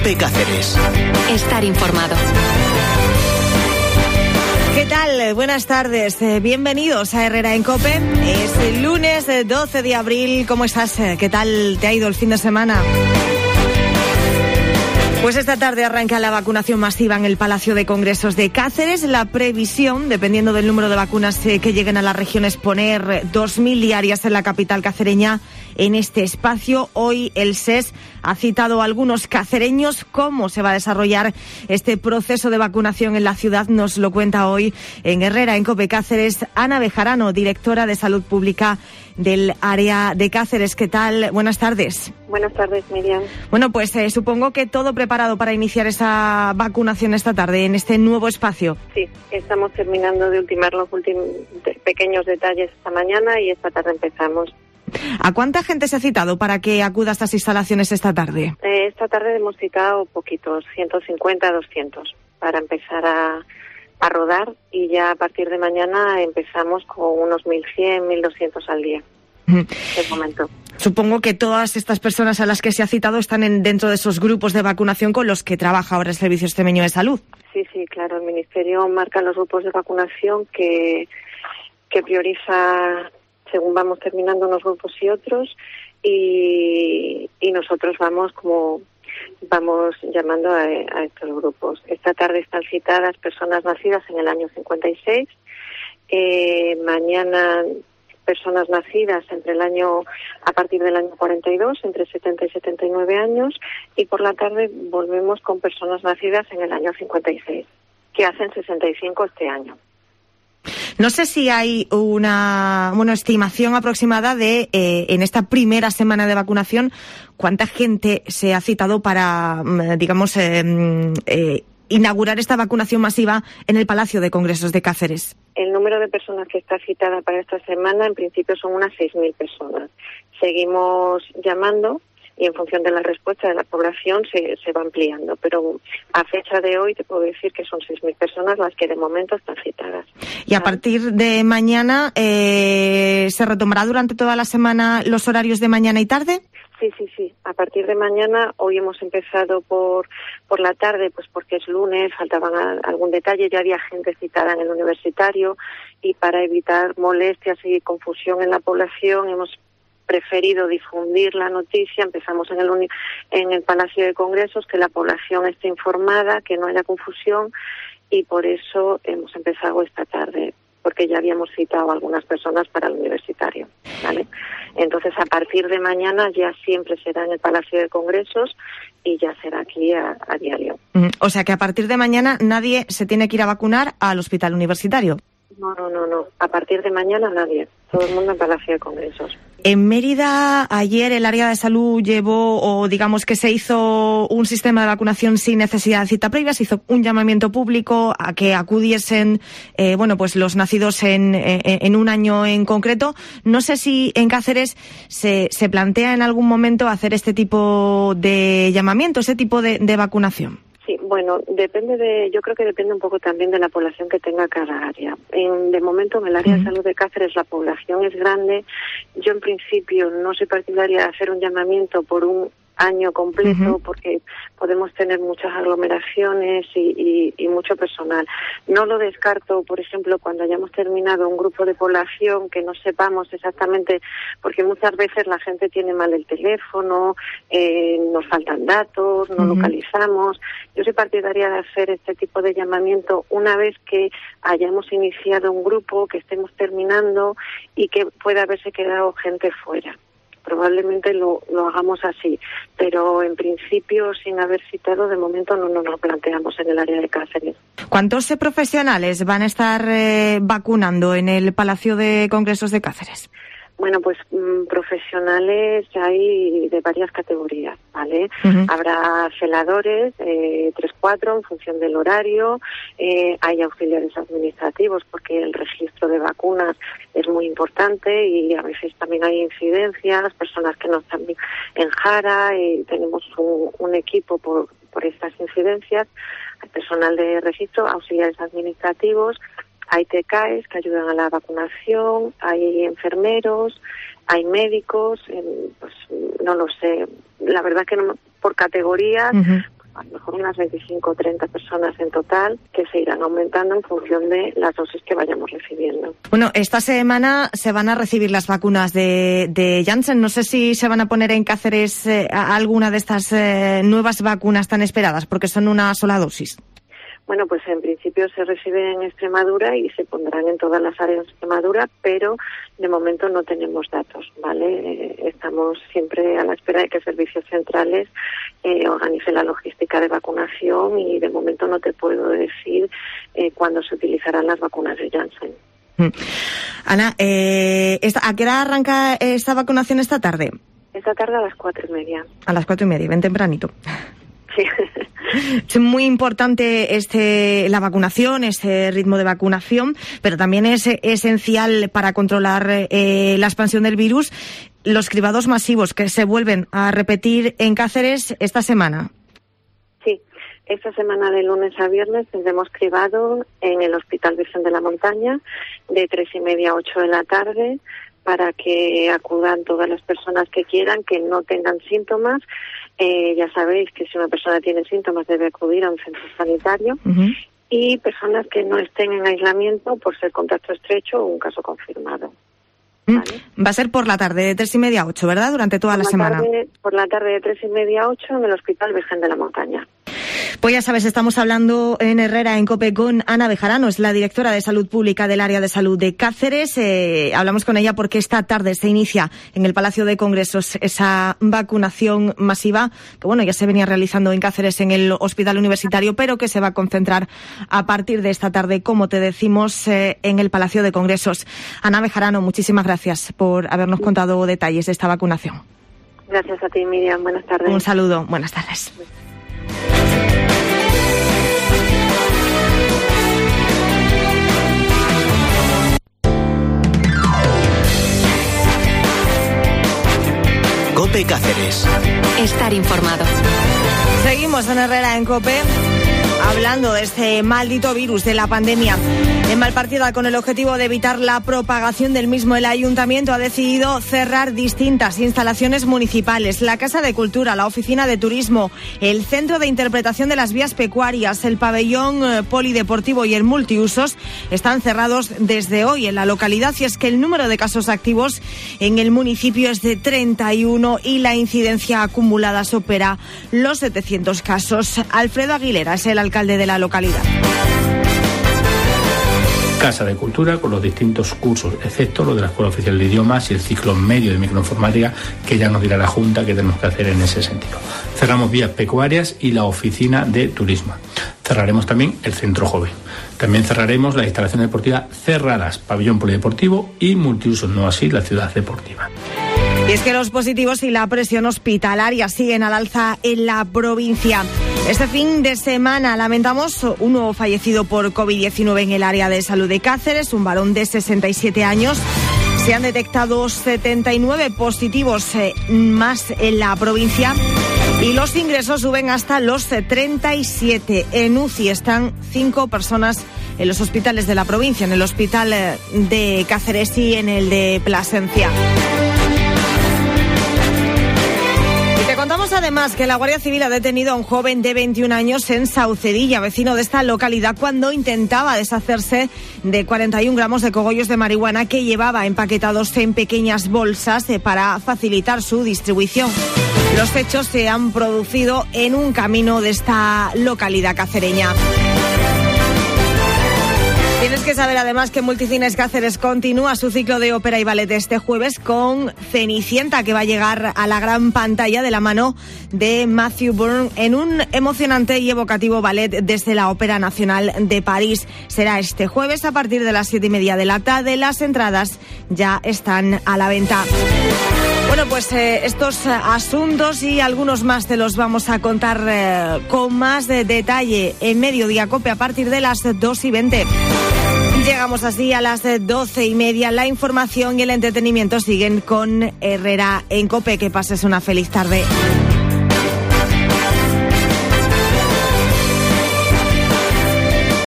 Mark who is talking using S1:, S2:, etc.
S1: COPE Cáceres.
S2: Estar informado.
S3: ¿Qué tal? Buenas tardes. Bienvenidos a Herrera en COPE. Es el lunes 12 de abril. ¿Cómo estás? ¿Qué tal te ha ido el fin de semana? Pues esta tarde arranca la vacunación masiva en el Palacio de Congresos de Cáceres. La previsión, dependiendo del número de vacunas que lleguen a la región, es poner 2.000 diarias en la capital cacereña en este espacio. Hoy el SES ha citado a algunos cacereños. Cómo se va a desarrollar este proceso de vacunación en la ciudad nos lo cuenta hoy en Herrera en COPE Cáceres Ana Bejarano, directora de Salud Pública del área de Cáceres. ¿Qué tal? Buenas tardes.
S4: Buenas tardes, Miriam.
S3: Bueno, pues supongo que todo preparado para iniciar esa vacunación esta tarde en este nuevo espacio.
S4: Sí, estamos terminando de ultimar los últimos pequeños detalles esta mañana y esta tarde empezamos.
S3: ¿A cuánta gente se ha citado para que acuda a estas instalaciones esta tarde?
S4: Esta tarde hemos citado poquitos, 150, 200, para empezar a rodar, y ya a partir de mañana empezamos con unos 1.100, 1.200 al día. De momento.
S3: Supongo que todas estas personas a las que se ha citado están dentro de esos grupos de vacunación con los que trabaja ahora el Servicio Extremeño de Salud.
S4: Sí, claro. El Ministerio marca los grupos de vacunación que prioriza según vamos terminando unos grupos y otros, y nosotros vamos llamando a estos grupos. Esta tarde están citadas personas nacidas en el año 56, mañana personas nacidas a partir del año 42, entre 70 y 79 años, y por la tarde volvemos con personas nacidas en el año 56, que hacen 65 este año.
S3: No sé si hay una estimación aproximada de, en esta primera semana de vacunación, cuánta gente se ha citado para, inaugurar esta vacunación masiva en el Palacio de Congresos de Cáceres.
S4: El número de personas que está citada para esta semana, en principio, son unas 6.000 personas. Seguimos llamando y en función de la respuesta de la población se va ampliando. Pero a fecha de hoy te puedo decir que son 6.000 personas las que de momento están citadas.
S3: Y a partir de mañana, ¿se retomará durante toda la semana los horarios de mañana y tarde?
S4: Sí. A partir de mañana, hoy hemos empezado por la tarde, pues porque es lunes, faltaban algún detalle, ya había gente citada en el universitario, y para evitar molestias y confusión en la población hemos preferido difundir la noticia. Empezamos en el Palacio de Congresos, que la población esté informada, que no haya confusión, y por eso hemos empezado esta tarde, porque ya habíamos citado a algunas personas para el universitario, ¿vale? Entonces, a partir de mañana ya siempre será en el Palacio de Congresos y ya será aquí a diario.
S3: O sea que a partir de mañana nadie se tiene que ir a vacunar al hospital universitario.
S4: No. A partir de mañana nadie. Todo el mundo en Palacio de Congresos.
S3: En Mérida, ayer el área de salud se hizo un sistema de vacunación sin necesidad de cita previa. Se hizo un llamamiento público a que acudiesen, los nacidos en un año en concreto. No sé si en Cáceres se plantea en algún momento hacer este tipo de llamamiento, ese tipo de vacunación.
S4: Sí, bueno, yo creo que depende un poco también de la población que tenga cada área. De momento, en el área de salud de Cáceres la población es grande. Yo, en principio, no soy partidaria de hacer un llamamiento por un año completo, porque podemos tener muchas aglomeraciones y mucho personal. No lo descarto, por ejemplo, cuando hayamos terminado un grupo de población que no sepamos exactamente, porque muchas veces la gente tiene mal el teléfono, nos faltan datos, no localizamos. Yo soy partidaria de hacer este tipo de llamamiento una vez que hayamos iniciado un grupo, que estemos terminando y que pueda haberse quedado gente fuera. Probablemente lo hagamos así, pero en principio, sin haber citado, de momento no nos lo planteamos en el área de Cáceres.
S3: ¿Cuántos profesionales van a estar vacunando en el Palacio de Congresos de Cáceres?
S4: Bueno, pues profesionales hay de varias categorías, ¿vale? Habrá celadores, 3-4 en función del horario, hay auxiliares administrativos porque el registro de vacunas es muy importante y a veces también hay incidencias, personas que no están en Jara, y tenemos un equipo por estas incidencias, hay personal de registro, auxiliares administrativos, hay TCAEs que ayudan a la vacunación, hay enfermeros, hay médicos, pues no lo sé. La verdad que no, por categorías, a lo mejor unas 25 o 30 personas en total, que se irán aumentando en función de las dosis que vayamos recibiendo.
S3: Bueno, esta semana se van a recibir las vacunas de Janssen. No sé si se van a poner en Cáceres alguna de estas nuevas vacunas tan esperadas, porque son una sola dosis.
S4: Bueno, pues en principio se recibe en Extremadura y se pondrán en todas las áreas de Extremadura, pero de momento no tenemos datos, ¿vale? Estamos siempre a la espera de que Servicios Centrales organicen la logística de vacunación y de momento no te puedo decir cuándo se utilizarán las vacunas de Janssen.
S3: Ana, ¿a qué hora arranca esta vacunación esta tarde?
S4: Esta tarde a las 4:30.
S3: A las 4:30, ven tempranito.
S4: Sí.
S3: Es muy importante la vacunación, este ritmo de vacunación, pero también es esencial para controlar la expansión del virus los cribados masivos que se vuelven a repetir en Cáceres esta semana.
S4: Sí, esta semana de lunes a viernes tendremos cribado en el Hospital Virgen de la Montaña de 3:30 a 8 de la tarde para que acudan todas las personas que quieran, que no tengan síntomas. Ya sabéis que si una persona tiene síntomas debe acudir a un centro sanitario. Uh-huh. Y personas que no estén en aislamiento por ser contacto estrecho o un caso confirmado. ¿Vale?
S3: Va a ser por la tarde de 3:30 a 8, ¿verdad? Durante toda la semana.
S4: Por la tarde de 3:30 a 8 en el Hospital Virgen de la Montaña.
S3: Pues ya sabes, estamos hablando en Herrera en COPE con Ana Bejarano, es la directora de Salud Pública del Área de Salud de Cáceres. Hablamos con ella porque esta tarde se inicia en el Palacio de Congresos esa vacunación masiva, que bueno, ya se venía realizando en Cáceres en el Hospital Universitario, pero que se va a concentrar a partir de esta tarde, como te decimos, en el Palacio de Congresos. Ana Bejarano, muchísimas gracias por habernos contado detalles de esta vacunación.
S4: Gracias a ti, Miriam. Buenas tardes.
S3: Un saludo. Buenas tardes.
S1: COPE Cáceres.
S2: Estar informado.
S3: Seguimos en Herrera en COPE, hablando de este maldito virus de la pandemia. En Malpartida, con el objetivo de evitar la propagación del mismo, el Ayuntamiento ha decidido cerrar distintas instalaciones municipales. La Casa de Cultura, la Oficina de Turismo, el Centro de Interpretación de las Vías Pecuarias, el Pabellón Polideportivo y el Multiusos están cerrados desde hoy en la localidad. Y es que el número de casos activos en el municipio es de 31 y la incidencia acumulada supera los 700 casos. Alfredo Aguilera es el alcalde de la localidad.
S5: Casa de Cultura con los distintos cursos, excepto lo de la Escuela Oficial de Idiomas y el ciclo medio de microinformática, que ya nos dirá la Junta qué tenemos que hacer en ese sentido. Cerramos vías pecuarias y la Oficina de Turismo. Cerraremos también el Centro Joven. También cerraremos las instalaciones deportivas cerradas, Pabellón Polideportivo y Multiusos, no así la Ciudad Deportiva.
S3: Y es que los positivos y la presión hospitalaria siguen al alza en la provincia. Este fin de semana lamentamos un nuevo fallecido por COVID-19 en el área de salud de Cáceres, un varón de 67 años. Se han detectado 79 positivos más en la provincia y los ingresos suben hasta los 37. En UCI están 5 personas en los hospitales de la provincia, en el hospital de Cáceres y en el de Plasencia. Contamos además que la Guardia Civil ha detenido a un joven de 21 años en Saucedilla, vecino de esta localidad, cuando intentaba deshacerse de 41 gramos de cogollos de marihuana que llevaba empaquetados en pequeñas bolsas para facilitar su distribución. Los hechos se han producido en un camino de esta localidad cacereña. Tienes que saber además que Multicines Cáceres continúa su ciclo de ópera y ballet este jueves con Cenicienta, que va a llegar a la gran pantalla de la mano de Matthew Bourne en un emocionante y evocativo ballet desde la Ópera Nacional de París. Será este jueves a partir de las 7:30 de la tarde. Las entradas ya están a la venta. Bueno, pues estos asuntos y algunos más te los vamos a contar con más detalle en Mediodía COPE a partir de las 2:20. Llegamos así a las 12:30. La información y el entretenimiento siguen con Herrera en COPE. Que pases una feliz tarde.